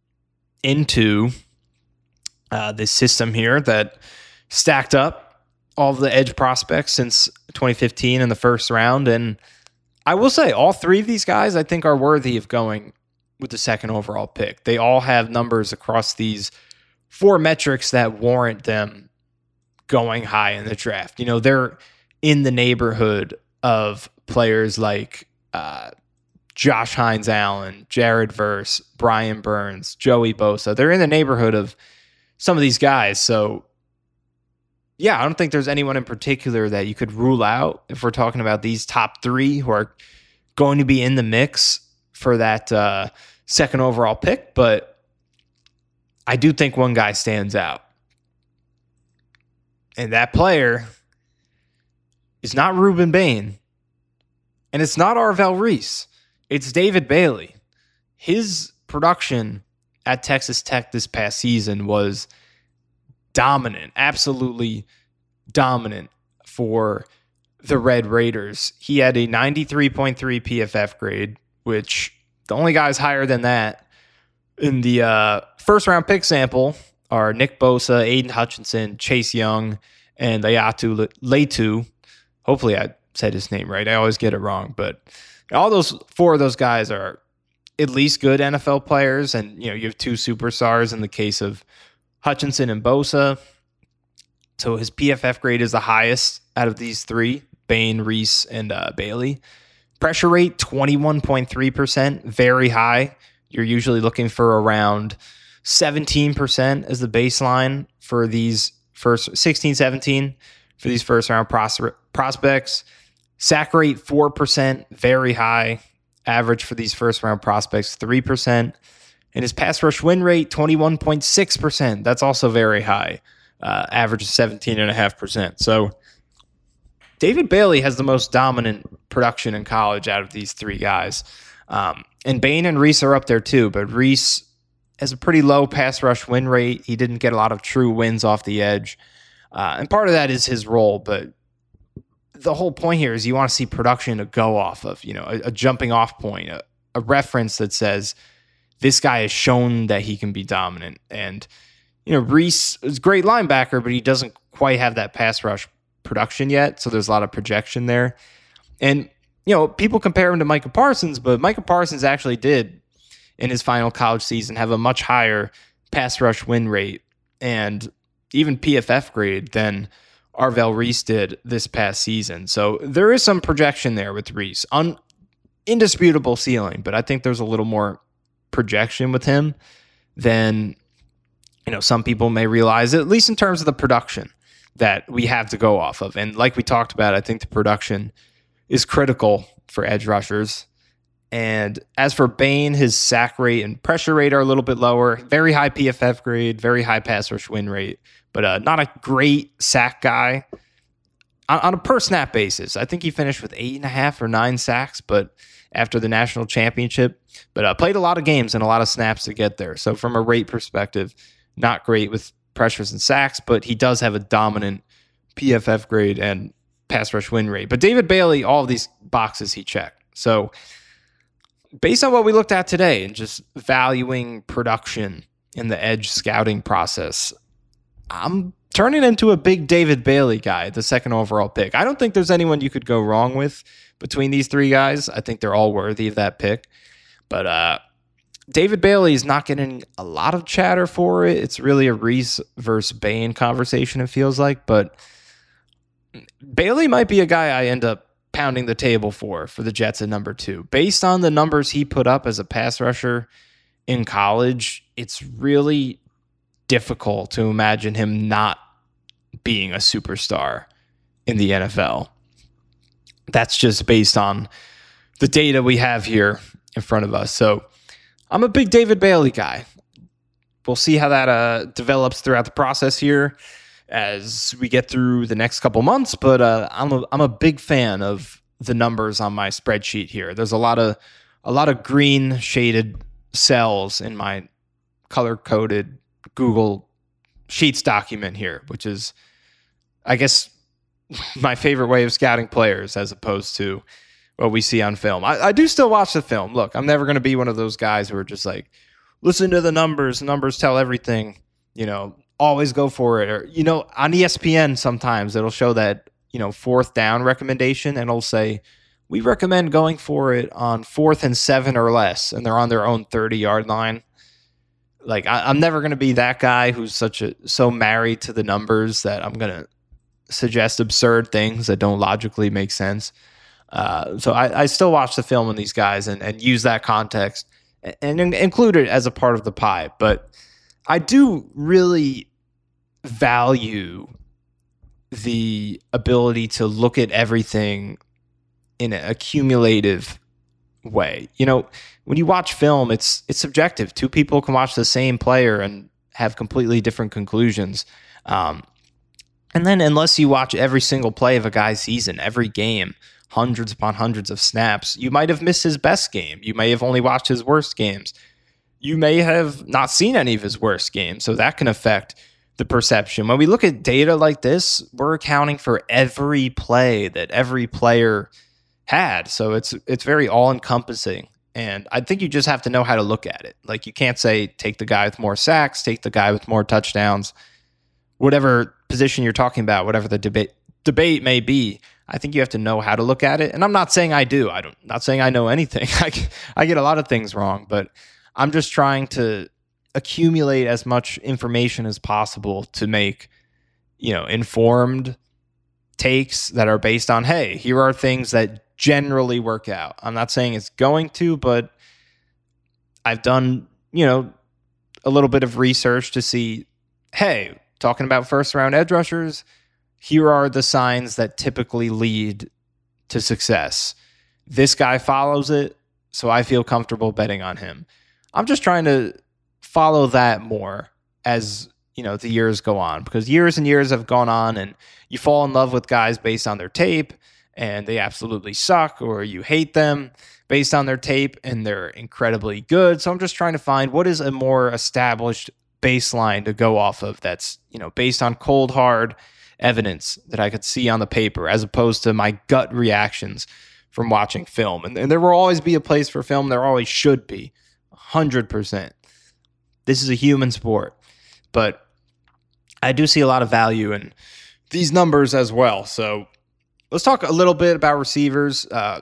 into this system here that stacked up all of the edge prospects since 2015 in the first round. And I will say all three of these guys I think are worthy of going with the second overall pick. They all have numbers across these four metrics that warrant them going high in the draft. They're in the neighborhood of players like Josh Hines Allen, Jared Verse, Brian Burns, Joey Bosa. They're in the neighborhood of some of these guys. So, yeah, I don't think there's anyone in particular that you could rule out if we're talking about these top three who are going to be in the mix for that second overall pick. But I do think one guy stands out. And that player is not Ruben Bain. And it's not Arvell Reese. It's David Bailey. His production at Texas Tech this past season was dominant, absolutely dominant for the Red Raiders. He had a 93.3 PFF grade, which the only guys higher than that in the first round pick sample are Nick Bosa, Aiden Hutchinson, Chase Young, and Ayatu Letu. Hopefully I said his name right. I always get it wrong, but all those four of those guys are at least good NFL players, and you have two superstars in the case of Hutchinson and Bosa. So his PFF grade is the highest out of these three, Bain, Reese, and Bailey. Pressure rate, 21.3%, very high. You're usually looking for around 17% as the baseline for these first 16, 17 for these first round prospects. Sack rate, 4%, very high. Average for these first round prospects, 3%. And his pass rush win rate, 21.6%. That's also very high. Average is 17.5%. So David Bailey has the most dominant production in college out of these three guys. And Bain and Reese are up there too, but Reese has a pretty low pass rush win rate. He didn't get a lot of true wins off the edge. And part of that is his role, but the whole point here is you want to see production to go off of, a jumping off point, a reference that says this guy has shown that he can be dominant. And, Reese is a great linebacker, but he doesn't quite have that pass rush production yet. So there's a lot of projection there. And, people compare him to Micah Parsons, but Micah Parsons actually did in his final college season have a much higher pass rush win rate and even PFF grade than Arvell Reese did this past season. So there is some projection there with Reese. Indisputable ceiling, but I think there's a little more projection with him than, some people may realize, at least in terms of the production that we have to go off of. And like we talked about, I think the production is critical for edge rushers. And as for Bain, his sack rate and pressure rate are a little bit lower. Very high PFF grade, very high pass rush win rate, but not a great sack guy. On a per snap basis, I think he finished with 8.5 or 9 sacks, but after the national championship, but played a lot of games and a lot of snaps to get there. So from a rate perspective, not great with pressures and sacks, but he does have a dominant PFF grade and pass rush win rate. But David Bailey, all of these boxes he checked. So based on what we looked at today and just valuing production in the edge scouting process, I'm turning into a big David Bailey guy, the second overall pick. I don't think there's anyone you could go wrong with between these three guys. I think they're all worthy of that pick. But David Bailey is not getting a lot of chatter for it. It's really a Reese versus Bain conversation, it feels like. But Bailey might be a guy I end up pounding the table for the Jets at number 2. Based on the numbers he put up as a pass rusher in college, it's really difficult to imagine him not being a superstar in the NFL. That's just based on the data we have here in front of us. So I'm a big David Bailey guy. We'll see how that develops throughout the process here as we get through the next couple months. But I'm a big fan of the numbers on my spreadsheet here. There's a lot of green shaded cells in my color coded Google Sheets document here, which is, I guess, my favorite way of scouting players as opposed to what we see on film. I do still watch the film. Look, I'm never going to be one of those guys who are just like, listen to the numbers. Numbers tell everything. Always go for it. Or, on ESPN sometimes it'll show that, 4th down recommendation and it'll say, we recommend going for it on 4th and 7 or less. And they're on their own 30-yard line. Like, I'm never going to be that guy who's so married to the numbers that I'm going to suggest absurd things that don't logically make sense. So I still watch the film on these guys and use that context and include it as a part of the pie. But I do really value the ability to look at everything in an accumulative way. When you watch film, it's subjective. Two people can watch the same player and have completely different conclusions. And then unless you watch every single play of a guy's season, every game, hundreds upon hundreds of snaps, you might have missed his best game. You may have only watched his worst games. You may have not seen any of his worst games. So that can affect the perception. When we look at data like this, we're accounting for every play that every player had. So it's very all-encompassing. And I think you just have to know how to look at it. Like, you can't say, take the guy with more sacks, take the guy with more touchdowns, whatever position you're talking about, whatever the debate may be. I think you have to know how to look at it. And I'm not saying I do. Not saying I know anything. I get a lot of things wrong, but I'm just trying to accumulate as much information as possible to make, informed takes that are based on, hey, here are things that generally work out. I'm not saying it's going to, but I've done, a little bit of research to see, hey, talking about first round edge rushers, here are the signs that typically lead to success. This guy follows it, so I feel comfortable betting on him. I'm just trying to follow that more as, the years go on, because years and years have gone on and you fall in love with guys based on their tape and they absolutely suck, or you hate them based on their tape and they're incredibly good. So I'm just trying to find what is a more established baseline to go off of that's, based on cold, hard evidence that I could see on the paper, as opposed to my gut reactions from watching film. And there will always be a place for film. There always should be, 100%. This is a human sport. But I do see a lot of value in these numbers as well. So let's talk a little bit about receivers.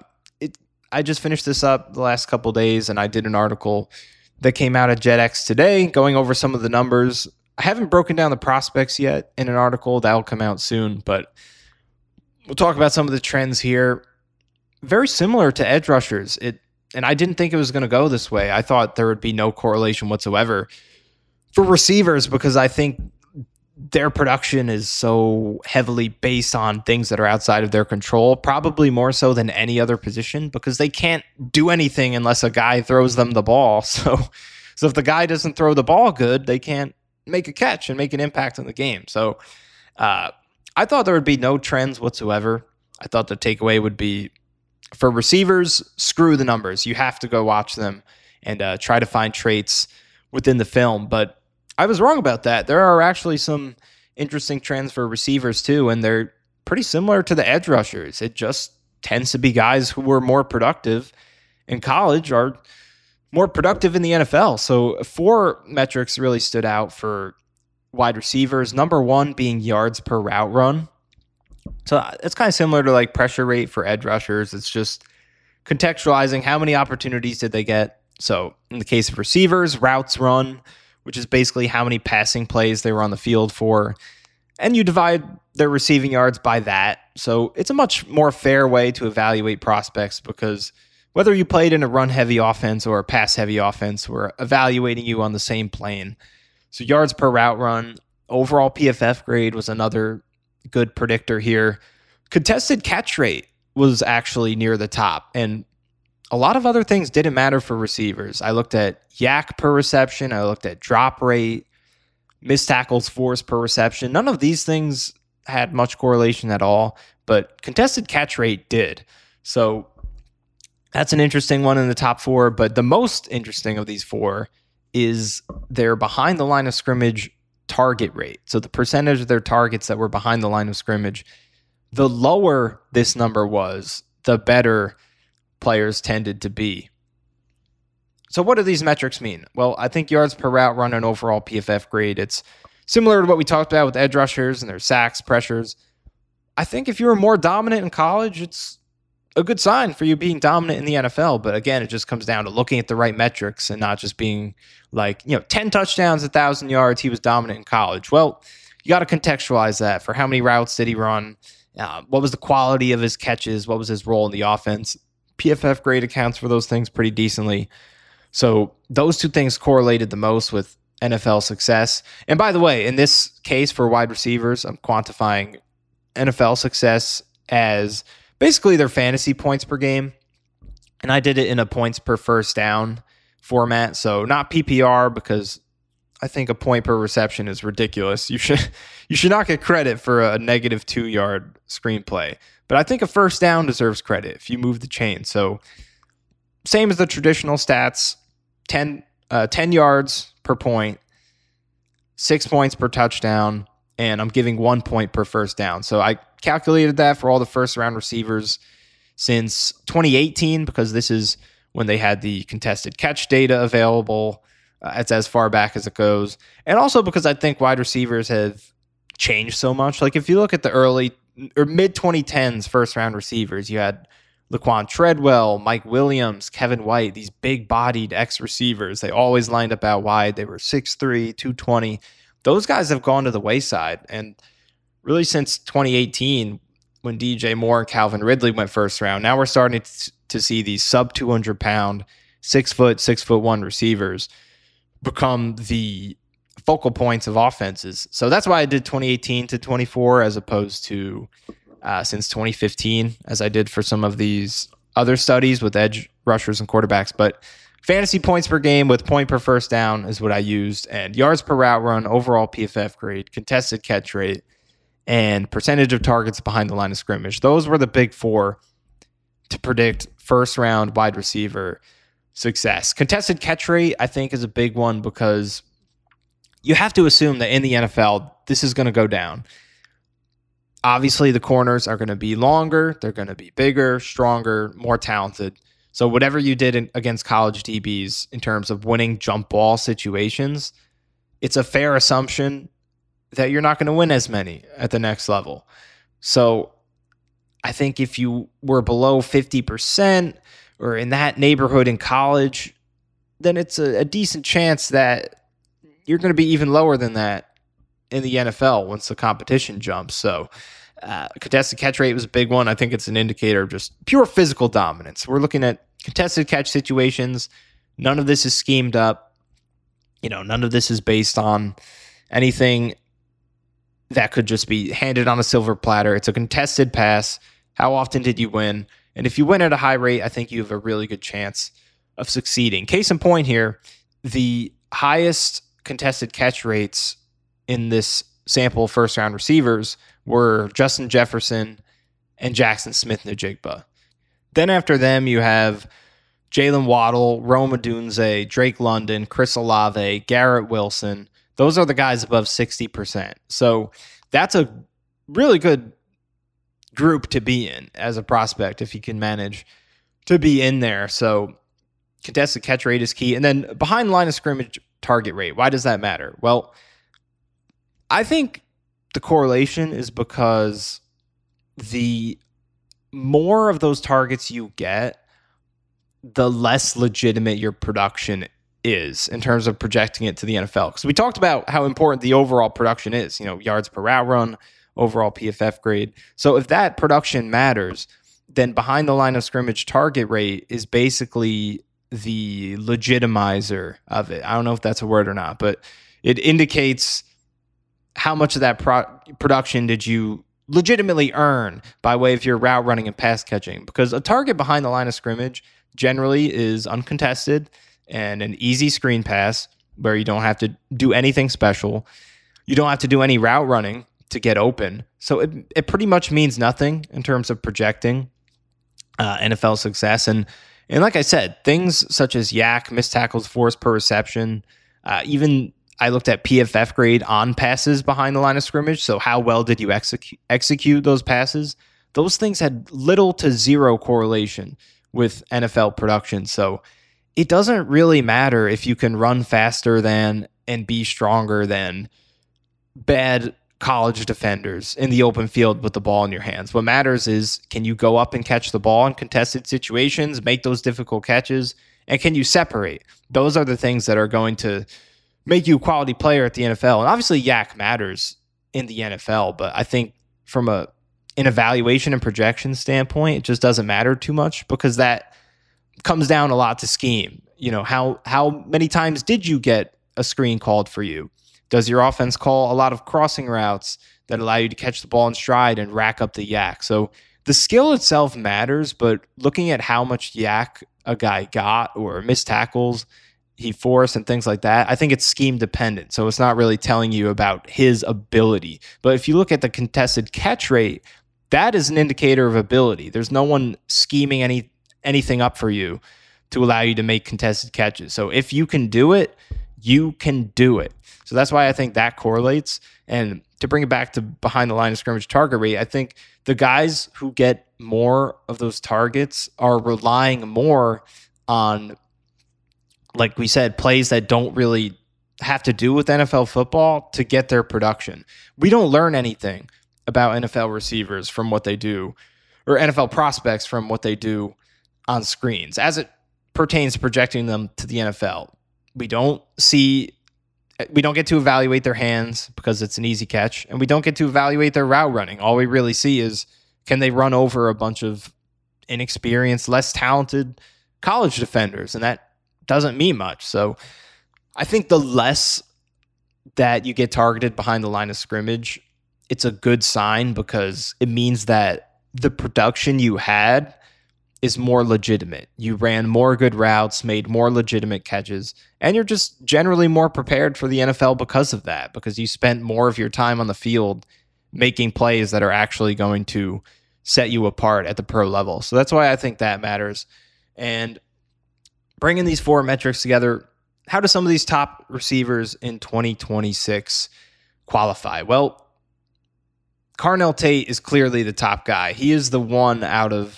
I just finished this up the last couple of days, and I did an article that came out at JetX today going over some of the numbers. I haven't broken down the prospects yet in an article. That'll come out soon, but we'll talk about some of the trends here. Very similar to edge rushers. And I didn't think it was going to go this way. I thought there would be no correlation whatsoever for receivers, because I think their production is so heavily based on things that are outside of their control, probably more so than any other position, because they can't do anything unless a guy throws them the ball. So if the guy doesn't throw the ball good, they can't make a catch and make an impact on the game. So I thought there would be no trends whatsoever. I thought the takeaway would be, for receivers, screw the numbers. You have to go watch them and try to find traits within the film. But I was wrong about that. There are actually some interesting trends for receivers too, and they're pretty similar to the edge rushers. It just tends to be guys who were more productive in college are more productive in the NFL. So 4 metrics really stood out for wide receivers. Number 1 being yards per route run. So it's kind of similar to like pressure rate for edge rushers. It's just contextualizing how many opportunities did they get. So in the case of receivers, routes run, which is basically how many passing plays they were on the field for. And you divide their receiving yards by that. So it's a much more fair way to evaluate prospects, because whether you played in a run-heavy offense or a pass-heavy offense, we're evaluating you on the same plane. So yards per route run, overall PFF grade was another good predictor here. Contested catch rate was actually near the top, and a lot of other things didn't matter for receivers. I looked at yak per reception. I looked at drop rate, missed tackles forced per reception. None of these things had much correlation at all, but contested catch rate did. So that's an interesting one in the top 4, but the most interesting of these 4 is their behind the line of scrimmage target rate. So the percentage of their targets that were behind the line of scrimmage. The lower this number was, the better players tended to be. So what do these metrics mean? Well, I think yards per route run and overall PFF grade, it's similar to what we talked about with edge rushers and their sacks, pressures. I think if you were more dominant in college, it's a good sign for you being dominant in the NFL. But again, it just comes down to looking at the right metrics and not just being like, 10 touchdowns, 1,000 yards, he was dominant in college. Well, you got to contextualize that for how many routes did he run? What was the quality of his catches? What was his role in the offense? PFF grade accounts for those things pretty decently. So those 2 things correlated the most with NFL success. And by the way, in this case for wide receivers, I'm quantifying NFL success as basically their fantasy points per game. And I did it in a points per first down format. So not PPR, because I think a point per reception is ridiculous. You should not get credit for a negative 2-yard screenplay. But I think a first down deserves credit if you move the chain. So same as the traditional stats, 10 yards per point, 6 points per touchdown, and I'm giving 1 point per first down. So I calculated that for all the first-round receivers since 2018, because this is when they had the contested catch data available. It's as far back as it goes. And also because I think wide receivers have changed so much. Like if you look at the early or mid-2010s first-round receivers, you had Laquan Treadwell, Mike Williams, Kevin White, these big-bodied ex-receivers. They always lined up out wide. They were 6'3", 220. Those guys have gone to the wayside. And really since 2018, when DJ Moore and Calvin Ridley went first round. Now we're starting to see these sub 200 pound, 6'1" receivers become the focal points of offenses. So that's why I did 2018 to 24 as opposed to since 2015, as I did for some of these other studies with edge rushers and quarterbacks. But fantasy points per game with point per first down is what I used, and yards per route run, overall PFF grade, contested catch rate, and percentage of targets behind the line of scrimmage. Those were the big four to predict first round wide receiver success. Contested catch rate, I think, is a big one because you have to assume that in the NFL, this is going to go down. Obviously, the corners are going to be longer. They're going to be bigger, stronger, more talented. So whatever you did against college DBs in terms of winning jump ball situations, it's a fair assumption that you're not going to win as many at the next level. So I think if you were below 50% or in that neighborhood in college, then it's a decent chance that you're going to be even lower than that in the NFL once the competition jumps. So contested catch rate was a big one. I think it's an indicator of just pure physical dominance. We're looking at contested catch situations. None of this is schemed up. None of this is based on anything that could just be handed on a silver platter. It's a contested pass. How often did you win? And if you win at a high rate, I think you have a really good chance of succeeding. Case in point here, the highest contested catch rates in this sample first round receivers were Justin Jefferson and Jackson Smith-Njigba. Then after them, you have Jalen Waddle, Rome Odunze, Drake London, Chris Olave, Garrett Wilson. Those are the guys above 60%. So that's a really good group to be in as a prospect if you can manage to be in there. So contested catch rate is key. And then behind line of scrimmage target rate. Why does that matter? Well, I think the correlation is because the more of those targets you get, the less legitimate your production is in terms of projecting it to the NFL. Because we talked about how important the overall production is, yards per route run, overall PFF grade. So if that production matters, then behind the line of scrimmage target rate is basically the legitimizer of it. I don't know if that's a word or not, but it indicates how much of that production did you legitimately earn by way of your route running and pass catching. Because a target behind the line of scrimmage generally is uncontested and an easy screen pass where you don't have to do anything special. You don't have to do any route running to get open. So it pretty much means nothing in terms of projecting NFL success. And like I said, things such as YAC, missed tackles, force per reception, even I looked at PFF grade on passes behind the line of scrimmage. So how well did you execute those passes? Those things had little to zero correlation with NFL production. So it doesn't really matter if you can run faster than and be stronger than bad college defenders in the open field with the ball in your hands. What matters is, can you go up and catch the ball in contested situations, make those difficult catches, and can you separate? Those are the things that are going to make you a quality player at the NFL. And obviously YAC matters in the NFL, but I think from an evaluation and projection standpoint, it just doesn't matter too much because that comes down a lot to scheme. How many times did you get a screen called for you? Does your offense call a lot of crossing routes that allow you to catch the ball in stride and rack up the YAC? So the skill itself matters, but looking at how much YAC a guy got or missed tackles he forced and things like that, I think it's scheme dependent. So it's not really telling you about his ability. But if you look at the contested catch rate, that is an indicator of ability. There's no one scheming anything up for you to allow you to make contested catches. So if you can do it, you can do it. So that's why I think that correlates. And to bring it back to behind the line of scrimmage target rate, I think the guys who get more of those targets are relying more on, like we said, plays that don't really have to do with NFL football to get their production. We don't learn anything about NFL receivers from what they do, or NFL prospects from what they do on screens as it pertains to projecting them to the NFL. We don't get to evaluate their hands because it's an easy catch, and we don't get to evaluate their route running. All we really see is, can they run over a bunch of inexperienced, less talented college defenders? And that doesn't mean much. So I think the less that you get targeted behind the line of scrimmage, it's a good sign, because it means that the production you had is more legitimate. You ran more good routes, made more legitimate catches, and you're just generally more prepared for the NFL because of that, because you spent more of your time on the field making plays that are actually going to set you apart at the pro level. So that's why I think that matters. And bringing these four metrics together, how do some of these top receivers in 2026 qualify? Well, Carnell Tate is clearly the top guy. He is the one out of,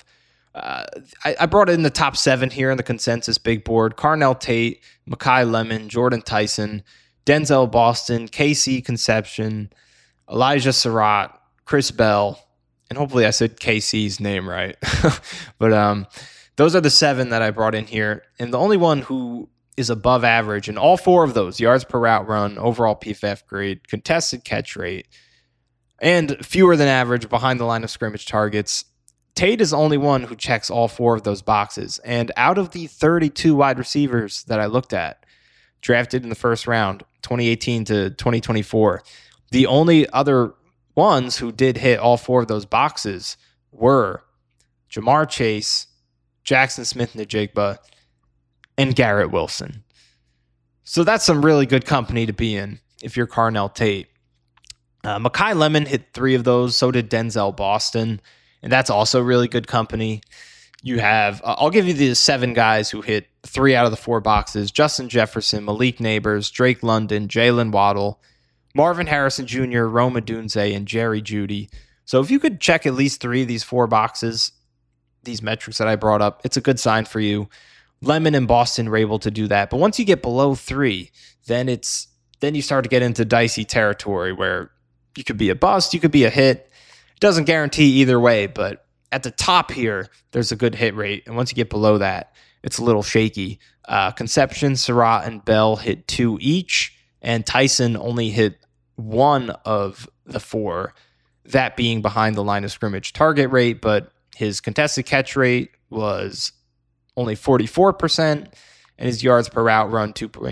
I brought in the top 7 here in the consensus big board: Carnell Tate, Makai Lemon, Jordan Tyson, Denzel Boston, KC Conception, Elijah Surratt, Chris Bell, and hopefully I said KC's name right. But those are the 7 that I brought in here. And the only one who is above average in all 4 of those: yards per route run, overall PFF grade, contested catch rate, and fewer than average behind the line of scrimmage targets, Tate is the only one who checks all 4 of those boxes. And out of the 32 wide receivers that I looked at, drafted in the first round, 2018 to 2024, the only other ones who did hit all 4 of those boxes were Jamar Chase, Jackson Smith-Njigba, and Garrett Wilson. So that's some really good company to be in if you're Carnell Tate. Makai Lemon hit 3 of those. So did Denzel Boston. And that's also really good company. You have, I'll give you the 7 guys who hit 3 out of the 4 boxes: Justin Jefferson, Malik Neighbors, Drake London, Jalen Waddle, Marvin Harrison Jr., Rome Odunze, and Jerry Jeudy. So if you could check at least 3 of these 4 boxes, these metrics that I brought up, it's a good sign for you. Lemon and Boston were able to do that. But once you get below 3, then you start to get into dicey territory where you could be a bust, you could be a hit. It doesn't guarantee either way, but at the top here, there's a good hit rate. And once you get below that, it's a little shaky. Conception, Surratt, and Bell hit 2 each, and Tyson only hit 1 of the 4, that being behind the line of scrimmage target rate, but his contested catch rate was only 44%, and his yards per route run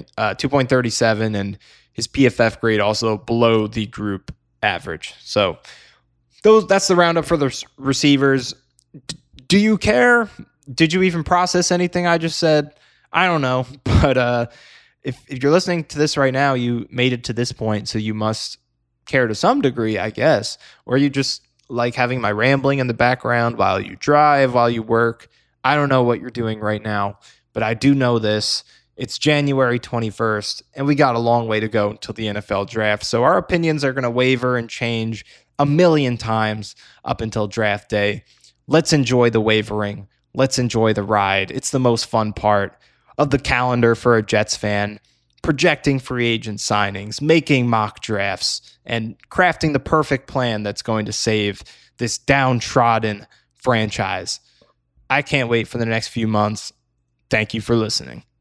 2.37, and his PFF grade also below the group average. So that's the roundup for the receivers. Do you care? Did you even process anything I just said? I don't know, but if you're listening to this right now, you made it to this point, so you must care to some degree, I guess. Or you just like having my rambling in the background while you drive, while you work. I don't know what you're doing right now, but I do know this. It's January 21st, and we got a long way to go until the NFL draft. So our opinions are going to waver and change a million times up until draft day. Let's enjoy the wavering. Let's enjoy the ride. It's the most fun part of the calendar for a Jets fan. Projecting free agent signings, making mock drafts, and crafting the perfect plan that's going to save this downtrodden franchise. I can't wait for the next few months. Thank you for listening.